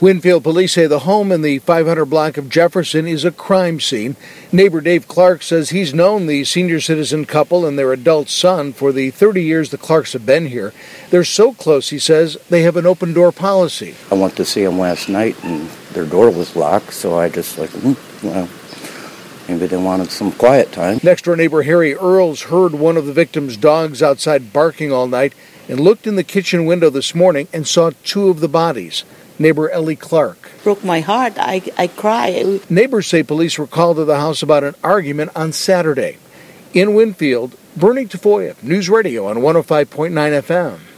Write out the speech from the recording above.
Winfield police say the home in the 500 block of Jefferson is a crime scene. Neighbor Dave Clark says he's known the senior citizen couple and their adult son for the 30 years the Clarks have been here. They're so close, he says, they have an open door policy. I went to see them last night and their door was locked, so I just well, maybe they wanted some quiet time. Next door neighbor Harry Earls heard one of the victim's dogs outside barking all night and looked in the kitchen window this morning and saw two of the bodies. Neighbor Ellie Clark. Broke my heart. I cry. Neighbors say police were called to the house about an argument on Saturday. In Winfield, Bernie Tafoya, News Radio on 105.9 FM.